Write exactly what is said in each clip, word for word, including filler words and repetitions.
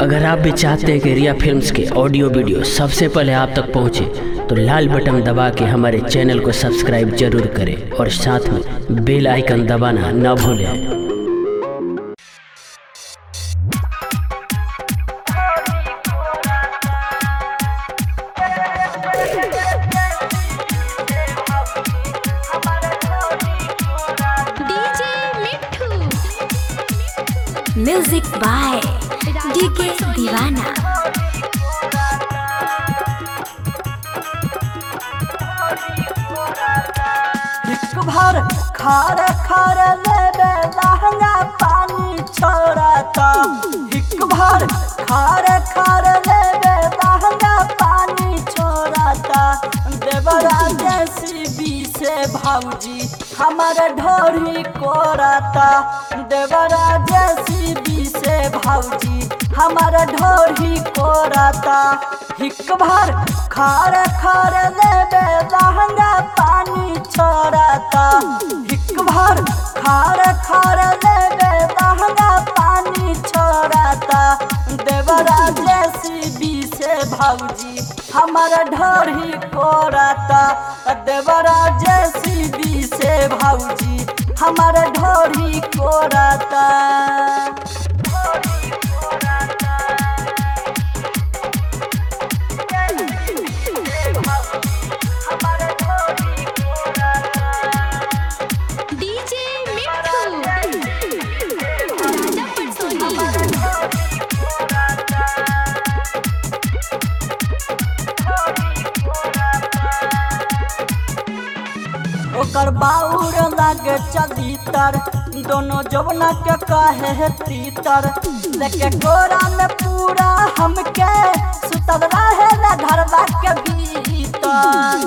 अगर आप भी चाहते हैं कि रिया फिल्म्स के ऑडियो वीडियो सबसे पहले आप तक पहुंचे तो लाल बटन दबा के हमारे चैनल को सब्सक्राइब जरूर करें और साथ में बेल आइकन दबाना न भूलें। म्यूजिक बाय डीके दीवाना। एक भर खार खार लेबे लहंगा पानी छोड़ता। एक भर खार खार लेबे लहंगा पानी छोड़ता। देवरा जेसीबी से भौजी हमारे ढोरी कोराता। देवरा जेसीबी से भौजी हमारे ढोरी कोराता। हिक भर खार खार लेबे लहंगा पानी छोड़ता। हिक भर खार खार लेबे लहंगा पानी छोड़ता। देवरा जेसीबी से भौजी हमारा ढोरी कोराता। देवरा जेसीबी से भौजी हमारा ढोरी कोराता। ओकर बाउर लागे चलीतर दोनों जवना के कहे तीतर। लेके गोरा में पूरा हमके सुतल रहे ला घरवा के भीतर।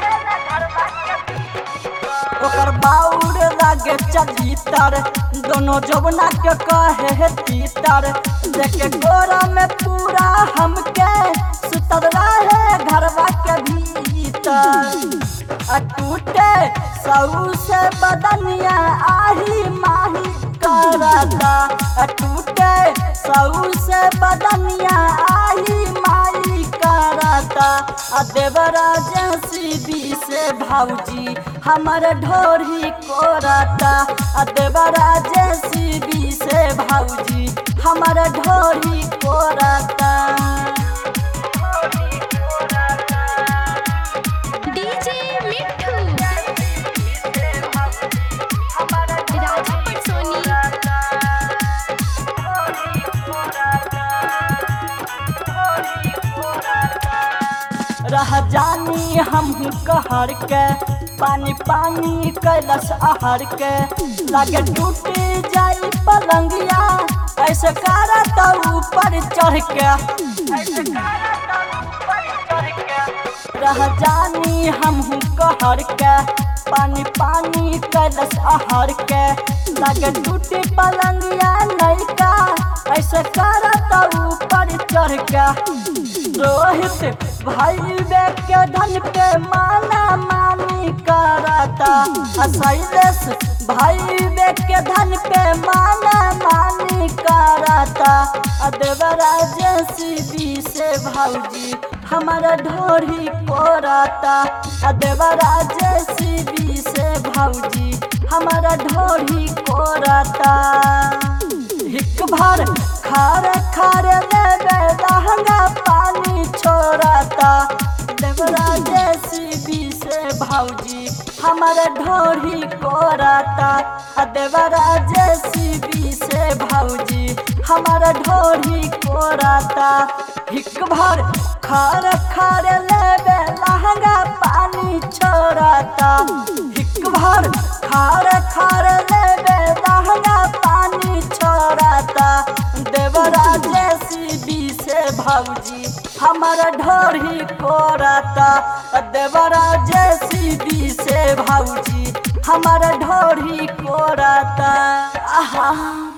ओकर बाउर लागे चलीतर दोनों जवना के कहे तीतर। लेके गोरा में पूरा हमके सुतल रहे घरवा के भीतर। टूटे सऊ से बदनिया आही माही करता। टूटे सऊ से बदनिया आही माही करता। देवरा जेसीबी से भौजी हमारे ढोरी कोराता। देवरा जेसीबी से भौजी हमारे ढोरी कोराता। रह जानी हम कहर के पानी पानी कैलस आहर के। लागे टूट जाई पलंगिया ऐसे करता ऊपर चढ़ के। रह जानी हम कहर के पानी पानी कैलस आहर के। लागे टूट पलंगिया नहीं का ऐसे करता ऊपर चढ़ के। रोहित भाई बेग के धन पे माना मानी करता। शैलेश भाई बेग के धन पे माना मानी करता। देवरा जेसीबी से भौजी हमारा ढोरी कोराता। देवरा जेसीबी से भौजी हमारा ढोरी कोराता। हिक भर खार खार लेबे लहंगा पानी छोड़ता। देवरा जेसीबी से भौजी हमारा ढोरी कोराता। देवरा जेसीबी से भौजी हमारा ढोरी कोराता। हिक भर खार खार लेबे लहंगा पानी छोड़ता। हिक भर खार खार लेबे लहंगा पानी छोड़ता। देवरा जेसीबी से भौजी हमारा ढोरी कोराता। देवरा जेसीबी से भौजी हमारा ढोरी कोराता। आहा।